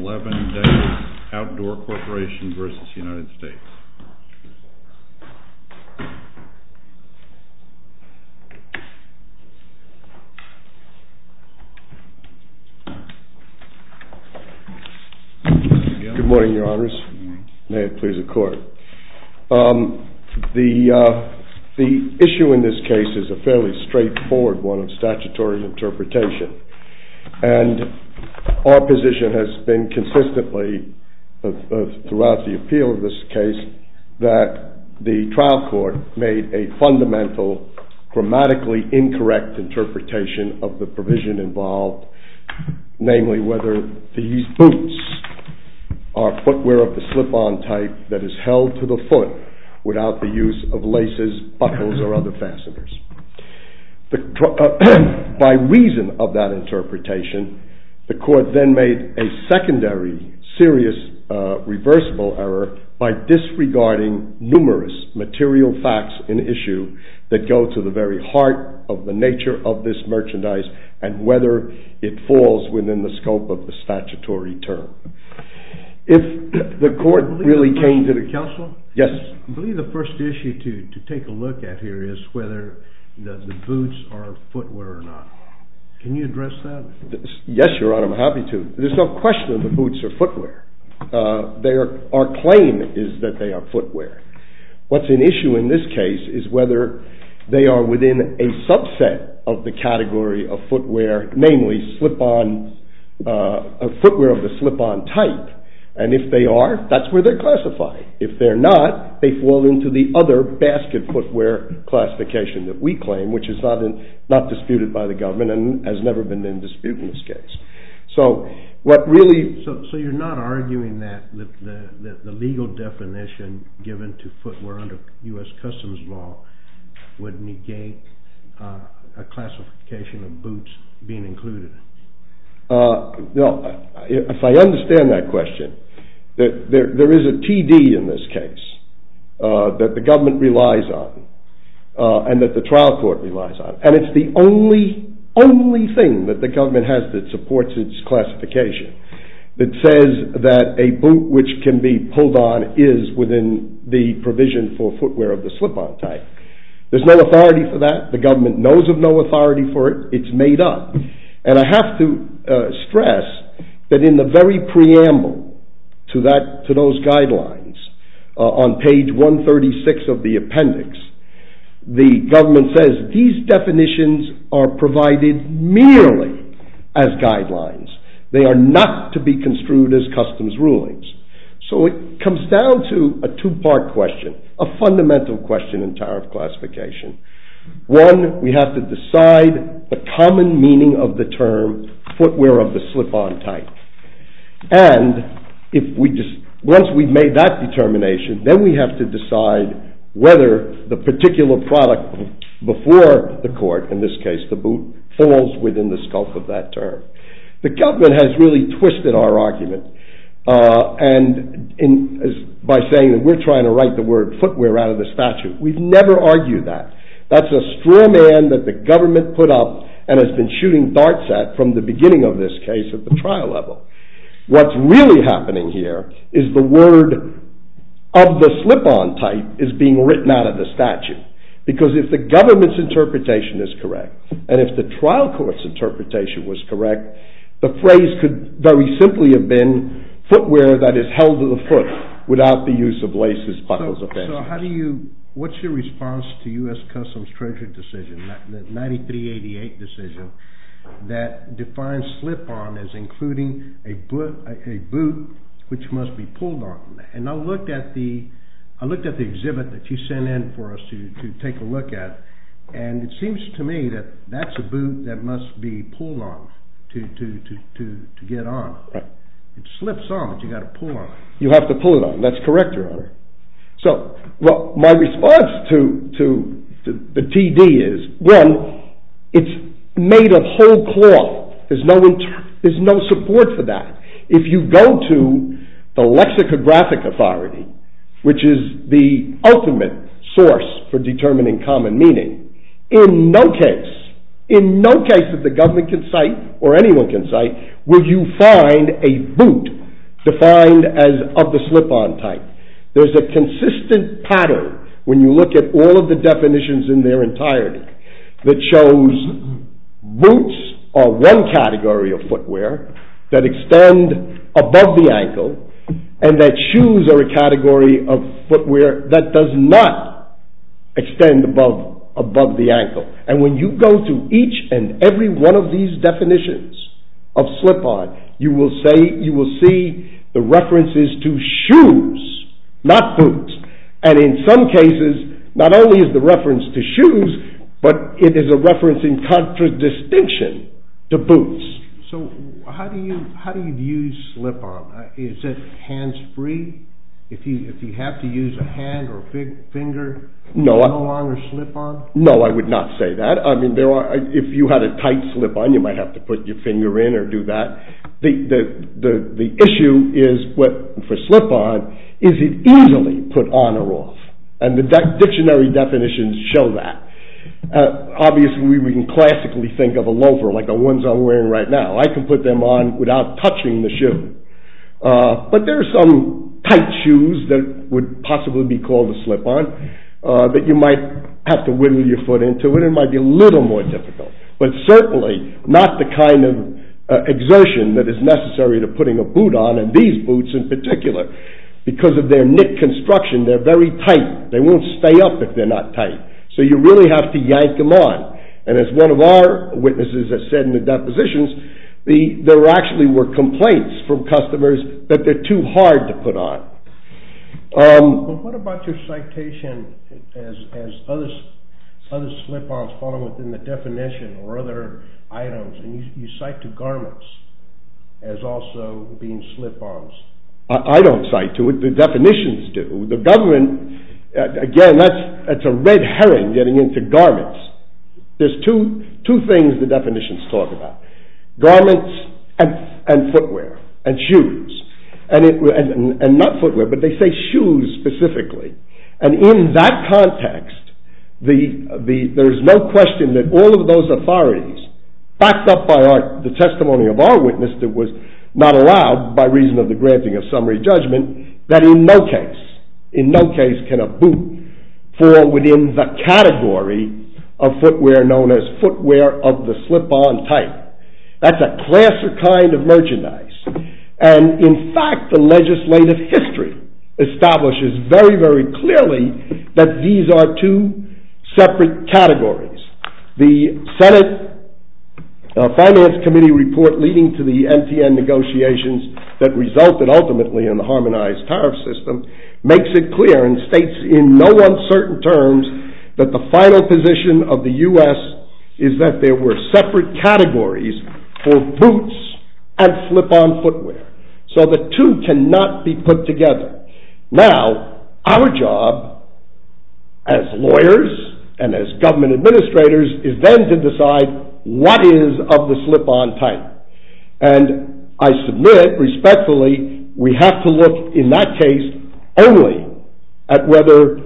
2011, Davis Outdoor Corporation versus United States. Good morning, Your Honors. May it please the Court. The issue in this case is a fairly straightforward one of statutory interpretation. And our position has been consistently, throughout the appeal of this case, that the trial court made a fundamental, grammatically incorrect interpretation of the provision involved, namely whether these boots are footwear of the slip-on type that is held to the foot without the use of laces, buckles, or other fasteners. By reason of that interpretation, the court then made a secondary, serious, reversible error by disregarding numerous material facts in issue that go to the very heart of the nature of this merchandise and whether it falls within the scope of the statutory term. If the court really came to the... Counsel? Yes. I believe the first issue to take a look at here is whether the boots are footwear or not. Can you address that? Yes, Your Honor, I'm happy to. There's no question the boots are footwear. Our claim is that they are footwear. What's an issue in this case is whether they are within a subset of the category of footwear, namely slip-on, footwear of the slip-on type. And if they are, that's where they're classified. If they're not, they fall into the other basket footwear classification that we claim, which is not disputed by the government and has never been in dispute in this case. So what really... So you're not arguing that the legal definition given to footwear under U.S. Customs law would negate a classification of boots being included? No. If I understand that question, there is a TD in this case that the government relies on and that the trial court relies on. And it's the only thing that the government has that supports its classification that says that a boot which can be pulled on is within the provision for footwear of the slip-on type. There's no authority for that. The government knows of no authority for it. It's made up. And I have to stress that in the very preamble to those guidelines, on page 136 of the appendix, the government says these definitions are provided merely as guidelines. They are not to be construed as customs rulings. So it comes down to a two-part question, a fundamental question in tariff classification. One, we have to decide the common meaning of the term footwear of the slip-on type. And once we've made that determination, then we have to decide whether the particular product before the court, in this case the boot, falls within the scope of that term. The government has really twisted our argument by saying that we're trying to write the word footwear out of the statute. We've never argued that. That's a straw man that the government put up and has been shooting darts at from the beginning of this case at the trial level. What's really happening here is the word of the slip-on type is being written out of the statute. Because if the government's interpretation is correct, and if the trial court's interpretation was correct, the phrase could very simply have been footwear that is held to the foot without the use of laces, buckles, or fasteners. So what's your response to U.S. Customs Treasury decision, the 9388 decision, that defines slip-on as including a boot which must be pulled on? And I looked at the exhibit that you sent in for us to take a look at, and it seems to me that that's a boot that must be pulled on to get on. Right. It slips on, but you got to pull on it. You have to pull it on. That's correct, Your Honor. So, well, my response to the TD is, one, it's made of whole cloth. There's no support for that. If you go to the Lexicographic Authority, which is the ultimate source for determining common meaning, in no case that the government can cite or anyone can cite will you find a boot defined as of the slip-on type. There's a consistent pattern when you look at all of the definitions in their entirety that shows boots are one category of footwear that extend above the ankle, and that shoes are a category of footwear that does not extend above the ankle. And when you go to each and every one of these definitions of slip-on, you will see the references to shoes, not boots. And in some cases, not only is the reference to shoes, but it is a reference in contradistinction to boots. So how do you use slip-on? Is it hands-free? If you have to use a hand or finger, no longer slip-on? No, I would not say that. I mean, if you had a tight slip-on, you might have to put your finger in or do that. The issue is, for slip-on, is it easily put on or off? And the dictionary definitions show that. Obviously, we can classically think of a loafer like the ones I'm wearing right now. I can put them on without touching the shoe. But there are some tight shoes that would possibly be called a slip-on that you might have to wiggle your foot into it. It might be a little more difficult, but certainly not the kind of exertion that is necessary to putting a boot on, and these boots in particular, because of their knit construction, they're very tight. They won't stay up if they're not tight. So you really have to yank them on. And as one of our witnesses has said in the depositions, there actually were complaints from customers that they're too hard to put on. But what about your citation as other slip-ons falling within the definition or other items, and you cite to garments as also being slip-ons? I don't cite to it. The definitions do. The government, again, that's a red herring getting into garments. There's two things the definitions talk about: garments and footwear and shoes, and not footwear, but they say shoes specifically. And in that context, there's no question that all of those authorities, backed up by the testimony of our witness that was not allowed by reason of the granting of summary judgment, that in no case can a boot fall within the category of footwear known as footwear of the slip-on type. That's a class or kind of merchandise. And in fact, the legislative history establishes very, very clearly that these are two separate categories. The Senate Finance Committee report leading to the MTN negotiations that resulted ultimately in the harmonized tariff system makes it clear and states in no uncertain terms that the final position of the U.S. is that there were separate categories for boots and slip-on footwear. So the two cannot be put together. Now, our job as lawyers and as government administrators is then to decide what is of the slip-on type. And I submit respectfully, we have to look in that case only at whether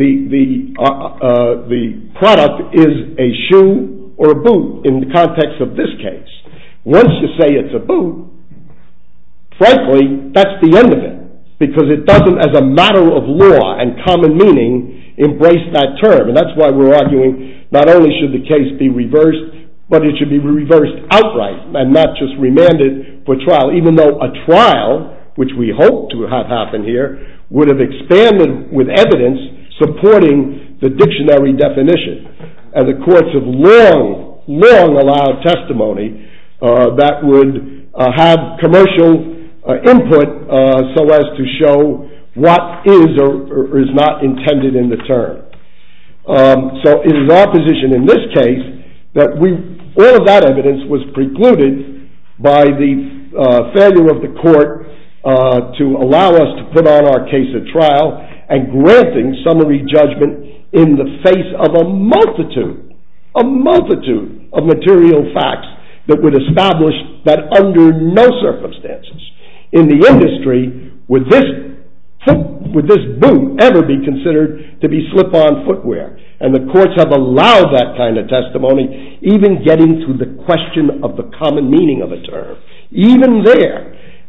the product is a shoe or a boot in the context of this case. Once you say it's a boot, frankly, that's the end of it, because it doesn't, as a matter of law and common meaning, embrace that term. And that's why we're arguing not only should the case be reversed, but it should be reversed outright and not just remanded for trial, even though a trial, which we hope to have happen here, would have expanded with evidence supporting the dictionary definition. And the courts have long allowed testimony that would have commercial input so as to show what is or is not intended in the term. So it is our position in this case that all of that evidence was precluded by the failure of the court to allow us to put on our case at trial and granting summary judgment in the face of a multitude of material facts that would establish that under no circumstances in the industry would this boot ever be considered to be slip-on footwear. And the courts have allowed that kind of testimony, even getting to the question of the common meaning of a term. Even there,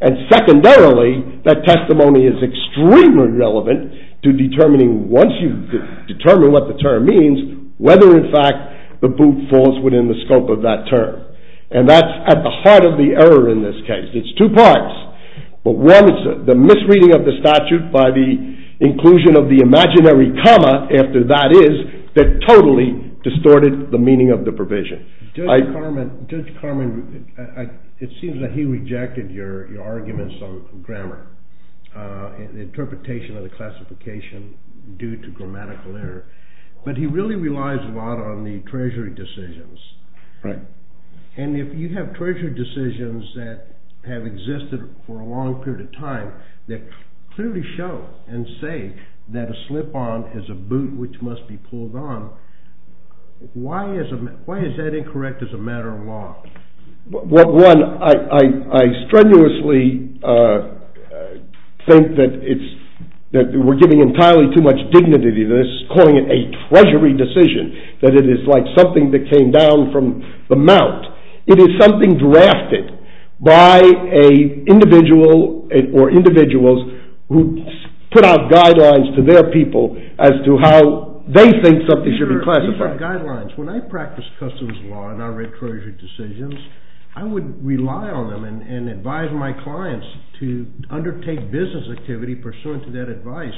And secondarily, that testimony is extremely relevant to determining, once you determine what the term means, whether in fact the boot falls within the scope of that term. And that's at the heart of the error in this case. It's two parts. But one is the misreading of the statute by the inclusion of the imaginary comma after that is that totally distorted the meaning of the provision. Judge Carman, it seems that he rejected your arguments on grammar, the interpretation of the classification due to grammatical error. But he really relies a lot on the Treasury decisions. Right. And if you have Treasury decisions that have existed for a long period of time that clearly show and say that a slip-on is a boot which must be pulled on, why is that incorrect as a matter of law? Well, one, I strenuously think that we're giving entirely too much dignity to this, calling it a Treasury decision, that it is like something that came down from the mount. It is something drafted by an individual or individuals who put out guidelines to their people as to how they think something should be classified. These are guidelines. When I practiced customs law and I read Treasury decisions, I would rely on them and advise my clients to undertake business activity pursuant to that advice.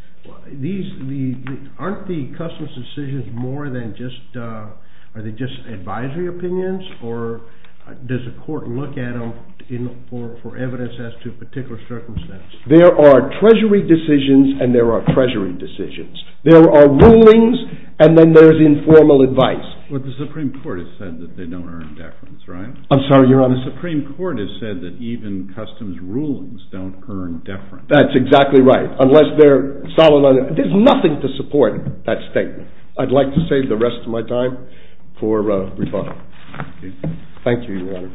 Aren't the customs decisions more than just, are they just advisory opinions, or does the court look at them for evidence as to a particular circumstance? There are Treasury decisions and there are Treasury decisions. There are rulings and then there's informal advice. Well, the Supreme Court has said that they don't earn deference, right? I'm sorry, Your Honor? The Supreme Court has said that even customs rulings don't earn deference. That's exactly right, unless they're solid on it. There's nothing to support that statement. I'd like to save the rest of my time for rebuttal. Thank you, Your Honor.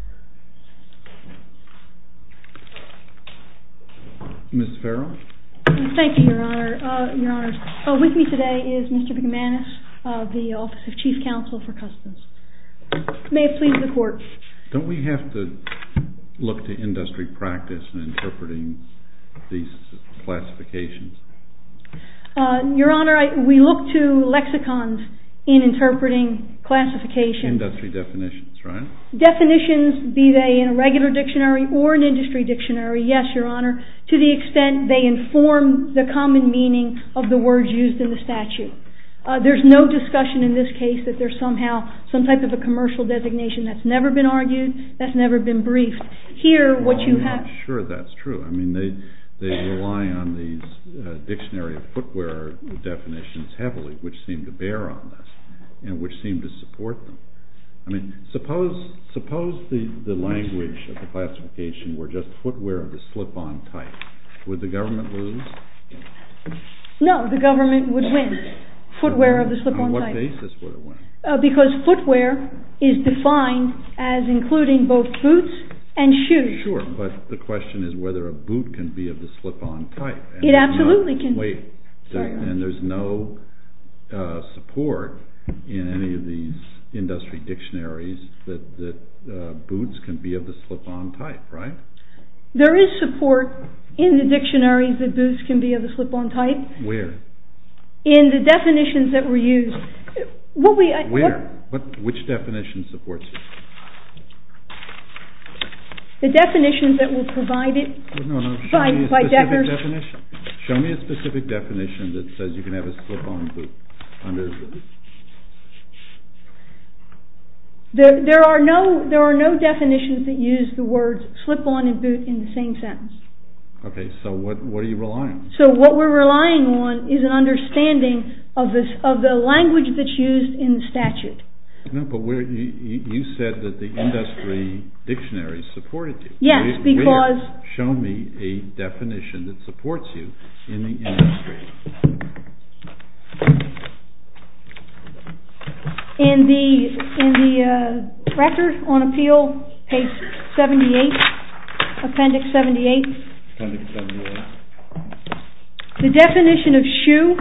Ms. Farrell? Thank you, Your Honor. Your Honors. With me today is Mr. McManus of the Office of Chief Counsel for Customs. May it please the Court. Don't we have to look to industry practice in interpreting these classifications? Your Honor, we look to lexicons in interpreting classifications. Industry definitions, right? Definitions, be they in a regular dictionary or an industry dictionary, yes, Your Honor, to the extent they inform the common meaning of the words used in the statute. There's no discussion in this case that there's somehow some type of a commercial designation. That's never been argued. That's never been briefed. Here, what you have... I'm not sure that's true. I mean, they rely on these dictionary of footwear definitions heavily, which seem to bear on this and which seem to support them. I mean, suppose the language of the classification were just footwear of the slip-on type. Would the government lose? No, the government would win. Footwear of the slip-on type. On what basis would it win? Because footwear is defined as including both boots and shoes. Sure, but the question is whether a boot can be of the slip-on type. It absolutely can. Wait, and there's no support in any of these industry dictionaries that boots can be of the slip-on type, right? There is support in the dictionaries that boots can be of the slip-on type. Where? In the definitions that were used. Where? Which definition supports it? The definitions that were provided by Deckers. Show me a specific definition that says you can have a slip-on boot. There are no definitions that use the words slip-on and boot in the same sentence. Okay, so what are you relying on? So what we're relying on is an understanding of the language that's used in the statute. No, but you said that the industry dictionary supported you. Yes, because... Show me a definition that supports you in the industry. In the record on appeal, page 78, appendix 78. Appendix 78. The definition of shoe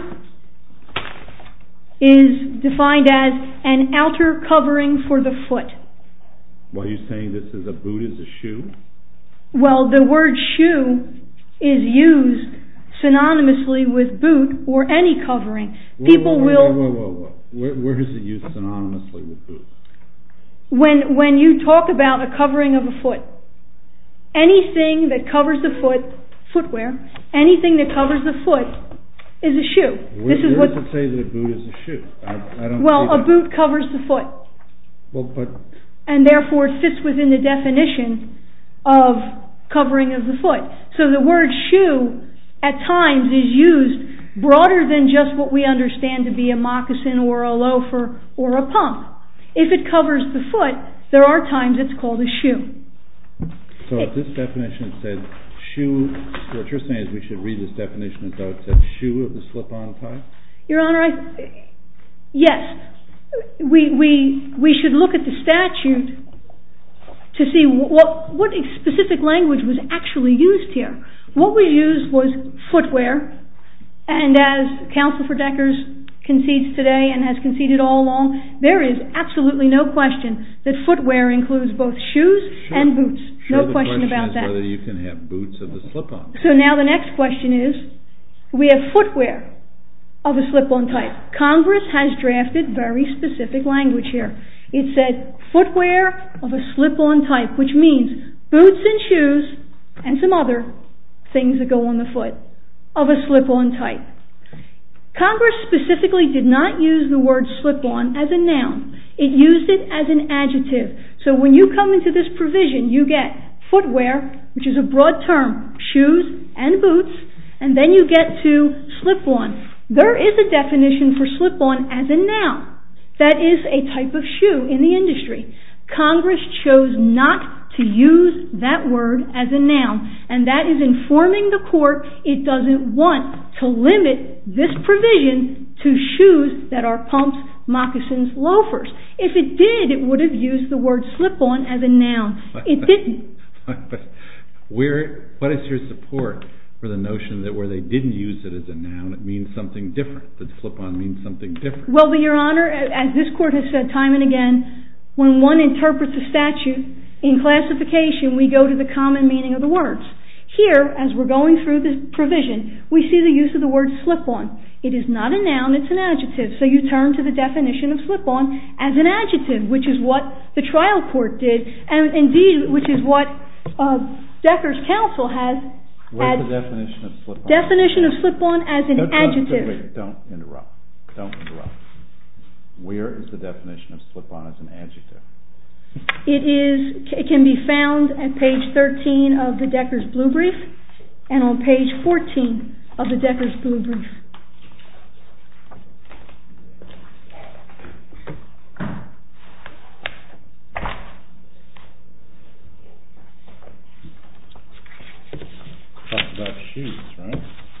is defined as an outer covering for the foot. Well, are you saying this is a boot is a shoe? Well, the word shoe is used synonymously with boot or any covering. Whoa. Where is it used synonymously with boot? When you talk about a covering of a foot, anything that covers the foot, footwear, anything that covers the foot is a shoe. Where does it say that a boot is a shoe? I don't see that. A boot covers the foot. And therefore it fits within the definition of covering of the foot. So the word shoe at times is used broader than just what we understand to be a moccasin or a loafer or a pump. If it covers the foot, there are times it's called a shoe. So if this definition said shoe, what you're saying is we should read this definition as though it said shoe of the slip-on type? Your Honor, yes. We should look at the statute to see what specific language was actually used here. What was used was footwear, and as Counsel for Deckers concedes today and has conceded all along, there is absolutely no question that footwear includes both shoes and boots. No question about that. The question is whether you can have boots of the slip-on. So now the next question is, we have footwear of a slip-on type. Congress has drafted very specific language here. It said footwear of a slip-on type, which means boots and shoes and some other things that go on the foot of a slip-on type. Congress specifically did not use the word slip-on as a noun. It used it as an adjective. So when you come into this provision, you get footwear, which is a broad term, shoes and boots, and then you get to slip-on. There is a definition for slip-on as a noun. That is a type of shoe in the industry. Congress chose not to use that word as a noun, and that is informing the court it doesn't want to limit this provision to shoes that are pumps, moccasins, loafers. If it did, it would have used the word slip-on as a noun. It didn't. What is your support for the notion that where they didn't use it as a noun, it means something different, that slip-on means something different? Well, Your Honor, as this court has said time and again, when one interprets a statute in classification, we go to the common meaning of the words. Here, as we're going through this provision, we see the use of the word slip-on. It is not a noun, it's an adjective. So you turn to the definition of slip-on as an adjective, which is what the trial court did, and indeed, which is what Decker's counsel has. Where's the definition of slip-on? Definition of slip-on as an adjective. Wait, don't interrupt. Where is the definition of slip-on as an adjective? It can be found at page 13 of the Decker's Blue Brief and on page 14 of the Decker's Blue Brief. Talks about shoes, right?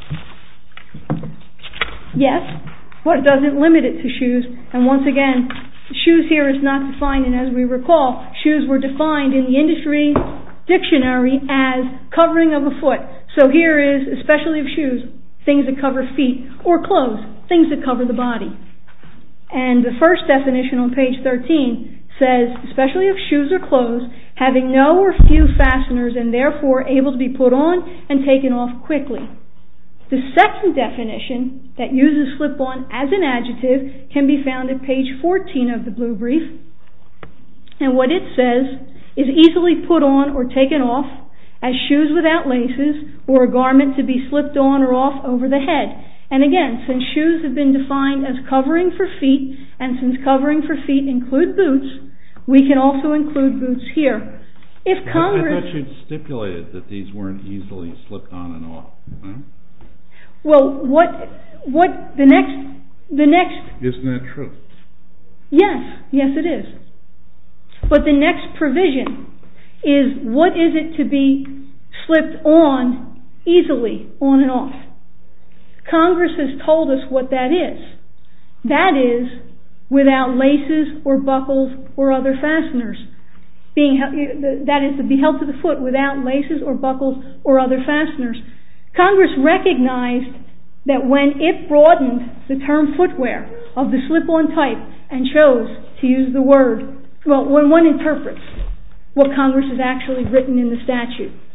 Yes, but it doesn't limit it to shoes. And once again, shoes here is not defined, and as we recall, shoes were defined in the industry dictionary as covering of a foot. So here is, especially of shoes, things that cover feet, or clothes, things that cover the body. And the first definition on page 13 says, especially of shoes or clothes, having no or few fasteners and therefore able to be put on and taken off quickly. The second definition that uses slip-on as an adjective can be found at page 14 of the Blue Brief. And what it says is easily put on or taken off as shoes without laces or a garment to be slipped on or off over the head. And again, since shoes have been defined as covering for feet, and since covering for feet include boots, we can also include boots here. If Congress... I thought you'd stipulated that these weren't easily slipped on and off. Huh? Well, what the next... Isn't that true? Yes, it is. But the next provision is what is it to be slipped on easily, on and off. Congress has told us what that is. That is without laces or buckles or other fasteners. That is to be held to the foot without laces or buckles or other fasteners. Congress recognized that when it broadened the term footwear of the slip-on type and chose to use the word, well, when one interprets what Congress has actually written in the statute,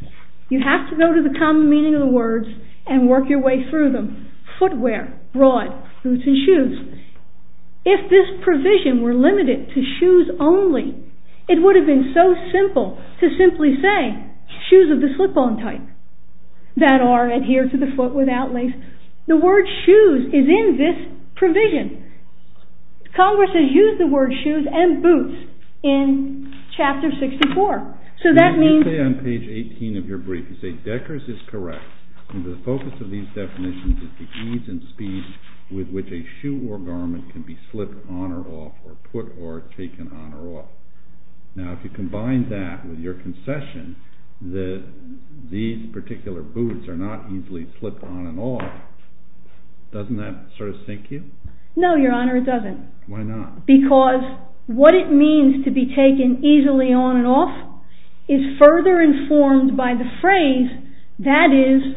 You have to go to the common meaning of the words and work your way through them. Footwear, broad, boots and shoes. If this provision were limited to shoes only, it would have been so simple to simply say shoes of the slip-on type that are adhered to the foot without lace. The word shoes is in this provision. Congress has used the word shoes and boots in Chapter 64. So that means... You say on page 18 of your brief, you say Deckers is correct. And the focus of these definitions is the ease and speed with which a shoe or garment can be slipped on or off, or put or taken on or off. Now, if you combine that with your concession that these particular boots are not easily slipped on and off, doesn't that sort of sink you? No, Your Honor, it doesn't. Why not? Because what it means to be taken easily on and off is further informed by the phrase, that is,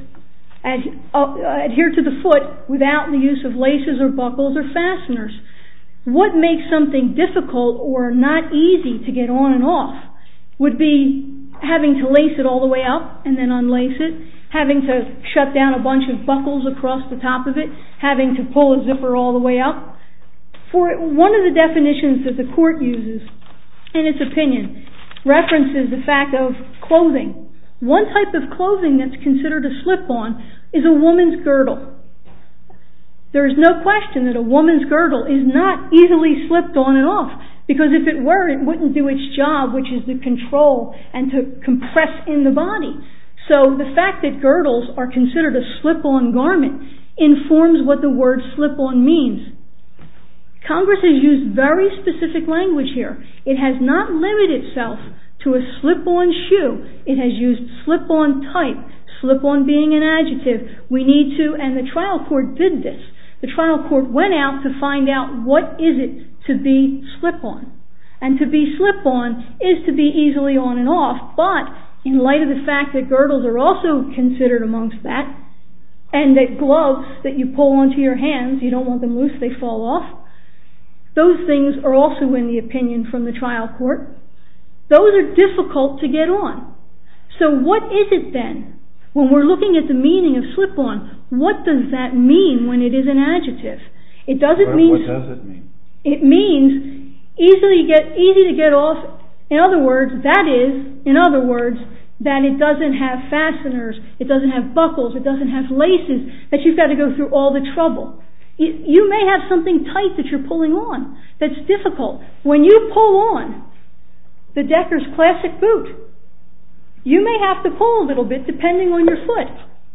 adhere to the foot without the use of laces or buckles or fasteners. What makes something difficult or not easy to get on and off would be having to lace it all the way up and then unlace it, having to shut down a bunch of buckles across the top of it, having to pull a zipper all the way up. For one of the definitions that the court uses in its opinion references the fact of clothing. One type of clothing that's considered a slip-on is a woman's girdle. There is no question that a woman's girdle is not easily slipped on and off, because if it were, it wouldn't do its job, which is to control and to compress in the body. So the fact that girdles are considered a slip-on garment informs what the word slip-on means. Congress has used very specific language here. It has not limited itself to a slip-on shoe. It has used slip-on type, slip-on being an adjective. We need to, and the trial court did this. The trial court went out to find out what is it to be slip-on. And to be slip-on is to be easily on and off, but in light of the fact that girdles are also considered amongst that, and that gloves that you pull onto your hands, you don't want them loose, they fall off, those things are also in the opinion from the trial court. Those are difficult to get on. So what is it then? When we're looking at the meaning of slip-on, what does that mean when it is an adjective? It doesn't mean... What does it mean? It means easy to get off. In other words, that it doesn't have fasteners, it doesn't have buckles, it doesn't have laces, that you've got to go through all the trouble. You may have something tight that you're pulling on that's difficult. When you pull on the Deckers Classic boot, you may have to pull a little bit depending on your foot.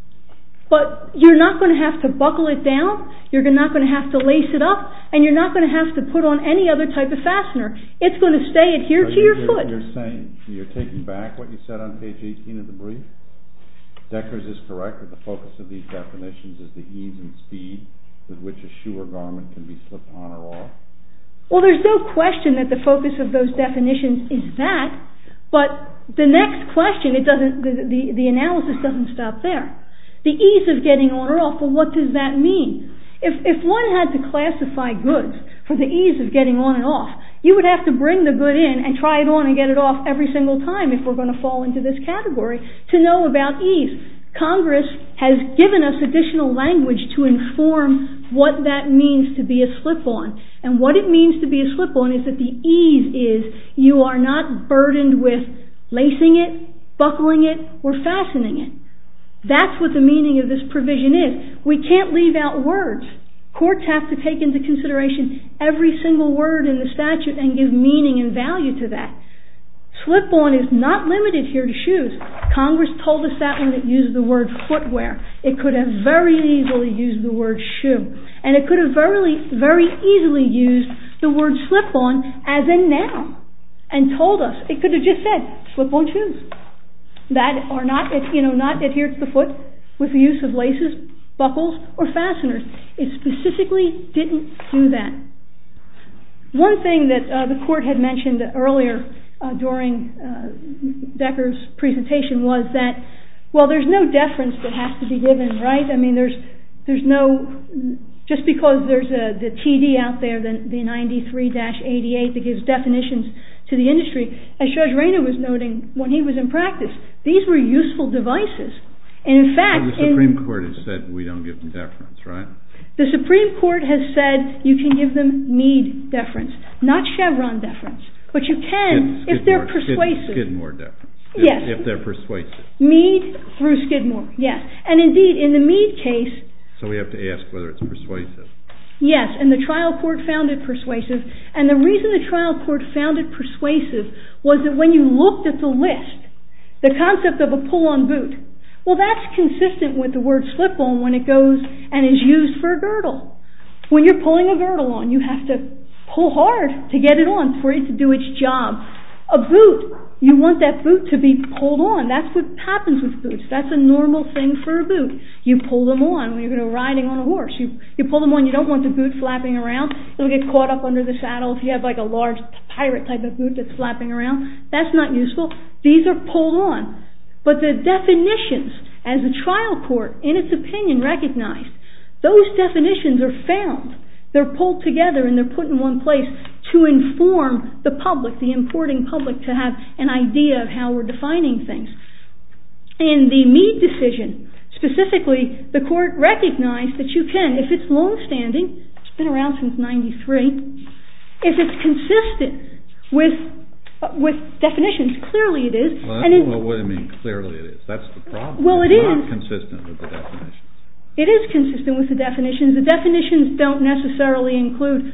But you're not going to have to buckle it down, you're not going to have to lace it up, and you're not going to have to put on any other type of fastener. It's going to stay adhered to your foot. You're saying, you're taking back what you said on page 18 of the brief? Deckers is correct that the focus of these definitions is the ease and speed with which a shoe or garment can be slipped on or off? Well, there's no question that the focus of those definitions is that, but the next question, the analysis doesn't stop there. The ease of getting on or off, well, what does that mean? If one had to classify goods for the ease of getting on and off, you would have to bring the good in and try it on and get it off every single time if we're going to fall into this category to know about ease. Congress has given us additional language to inform what that means to be a slip-on. And what it means to be a slip-on is that the ease is you are not burdened with lacing it, buckling it, or fastening it. That's what the meaning of this provision is. We can't leave out words. Courts have to take into consideration every single word in the statute and give meaning and value to that. Slip-on is not limited here to shoes. Congress told us that when it used the word footwear. It could have very easily used the word shoe. And it could have very easily used the word slip-on as a noun and told us. It could have just said slip-on shoes that are not adhered to the foot with the use of laces, buckles, or fasteners. It specifically didn't do that. One thing that the court had mentioned earlier during Decker's presentation was that, well, there's no deference that has to be given, right? I mean, there's no, just because there's the TD out there, the 93-88 that gives definitions to the industry, as Judge Rayner was noting when he was in practice, These were useful devices. And in fact... The Supreme Court has said we don't give them deference, right? The Supreme Court has said you can give them Meade deference, not Chevron deference. But you can if they're persuasive. Skidmore deference. Yes. If they're persuasive. Meade through Skidmore, yes. And indeed, in the Meade case... So we have to ask whether it's persuasive. Yes, and the trial court found it persuasive. And the reason the trial court found it persuasive was that when you looked at the list, the concept of a pull-on boot, well, that's consistent with the word slip-on when it goes and is used for a girdle. When you're pulling a girdle on, you have to pull hard to get it on for it to do its job. A boot, you want that boot to be pulled on. That's what happens with boots. That's a normal thing for a boot. You pull them on when you're riding on a horse. You pull them on. You don't want the boot flapping around. It'll get caught up under the saddle if you have like a large pirate type of boot that's flapping around. That's not useful. These are pulled on. But the definitions, as the trial court, in its opinion, recognized, those definitions are found. They're pulled together and they're put in one place to inform the public, the importing public, to have an idea of how we're defining things. In the Meade decision, specifically, the court recognized that you can, if it's long-standing, it's been around since 93, if it's consistent with definitions, clearly it is. Well, what do you mean, clearly it is? That's the problem. Well, it's is. Not consistent with the definitions. It is consistent with the definitions. The definitions don't necessarily include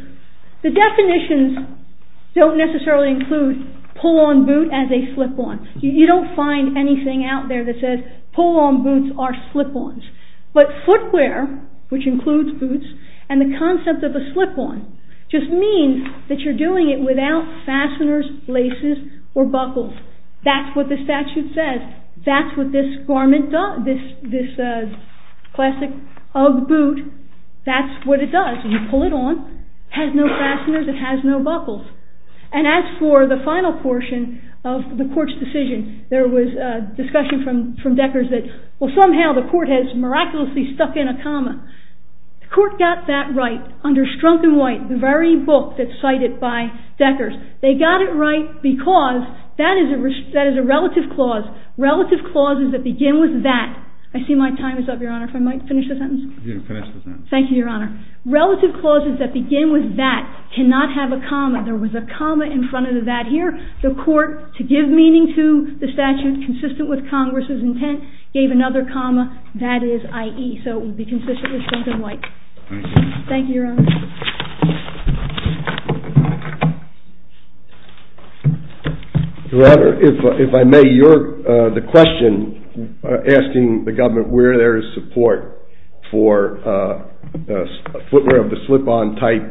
pull-on boot as a slip-on. You don't find anything out there that says pull-on boots are slip-ons. But footwear, which includes boots, and the concept of a slip-on just means that you're doing it without fasteners, laces, or buckles. That's what the statute says. That's what this garment does, this classic Ugg boot, that's what it does. You pull it on, it has no fasteners, it has no buckles. And as for the final portion of the court's decision, there was a discussion from Deckers that, well, somehow the court has miraculously stuck in a comma. The court got that right under Strunk and White, the very book that's cited by Deckers. They got it right because that is a relative clause. Relative clauses that begin with that. I see my time is up, Your Honor. If I might finish the sentence? You can finish the sentence. Thank you, Your Honor. Relative clauses that begin with that cannot have a comma. There was a comma in front of that here. The court, to give meaning to the statute consistent with Congress's intent, gave another comma, that is, i.e. So it would be consistent with Strunk and White. Thank you. Thank you, Your Honor. Your Honor, if I may, the question asking the government where there is support for footwear of the slip-on type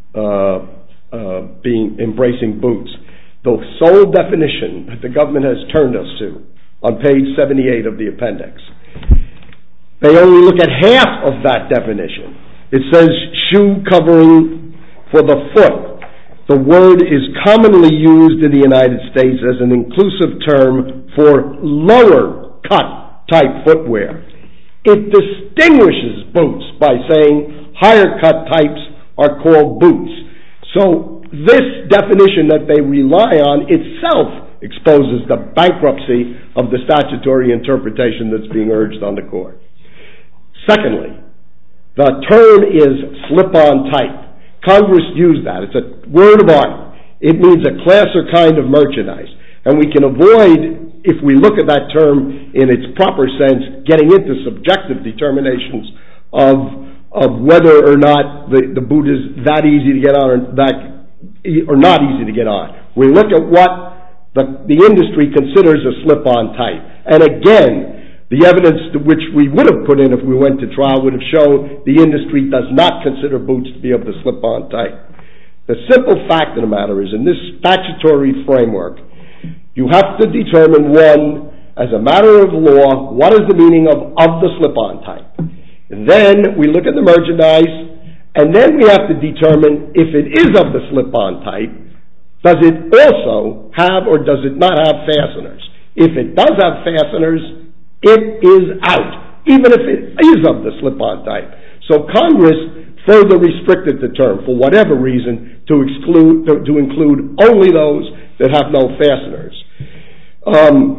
embracing boots. The sole definition that the government has turned us to on page 78 of the appendix, they only look at half of that definition. It says shoe covering for the foot. The word is commonly used in the United States as an inclusive term for lower cut type footwear. It distinguishes boots by saying higher cut types are called boots. So this definition that they rely on itself exposes the bankruptcy of the statutory interpretation that's being urged on the court. Secondly, the term is slip-on type. Congress used that. It's a word of art. It means a class or kind of merchandise. And we can avoid, if we look at that term in its proper sense, getting into subjective determinations of whether or not the boot is that easy to get on or not easy to get on. We look at what the industry considers a slip-on type. And again, the evidence to which we would have put in if we went to trial would have shown the industry does not consider boots to be of the slip-on type. The simple fact of the matter is, in this statutory framework, you have to determine, one, as a matter of law, what is the meaning of the slip-on type. And then we look at the merchandise, and then we have to determine if it is of the slip-on type, does it also have or does it not have fasteners? If it does have fasteners, it is out, even if it is of the slip-on type. So Congress further restricted the term, for whatever reason, to include only those that have no fasteners.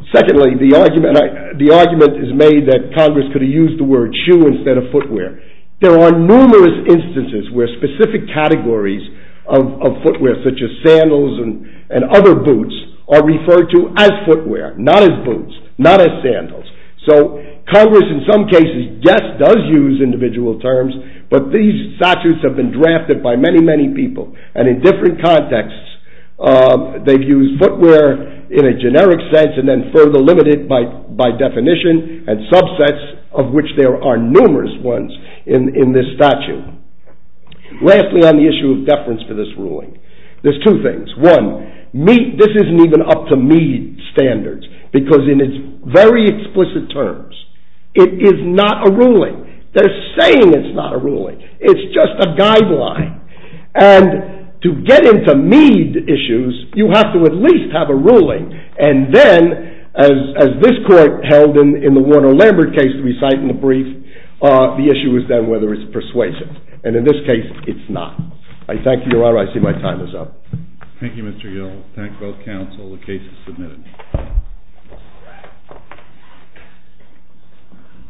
Secondly, the argument is made that Congress could have used the word shoe instead of footwear. There are numerous instances where specific categories of footwear, such as sandals and other boots, are referred to as footwear, not as boots, not as sandals. So Congress, in some cases, yes, does use individual terms, but these statutes have been drafted by many, many people, and in different contexts, they've used footwear in a generic sense and then further limited by definition and subsets, of which there are numerous ones in this statute. Lastly, on the issue of deference for this ruling, there's two things. One, this isn't even up to Meade standards, because in its very explicit terms, it is not a ruling. They're saying it's not a ruling. It's just a guideline. And to get into Meade issues, you have to at least have a ruling. And then, as this court held in the Warner-Lambert case we cite in the brief, the issue is then whether it's persuasive. And in this case, it's not. I thank you, Your Honor. I see my time is up. Thank you, Mr. Gill. Thank both counsel. The case is submitted.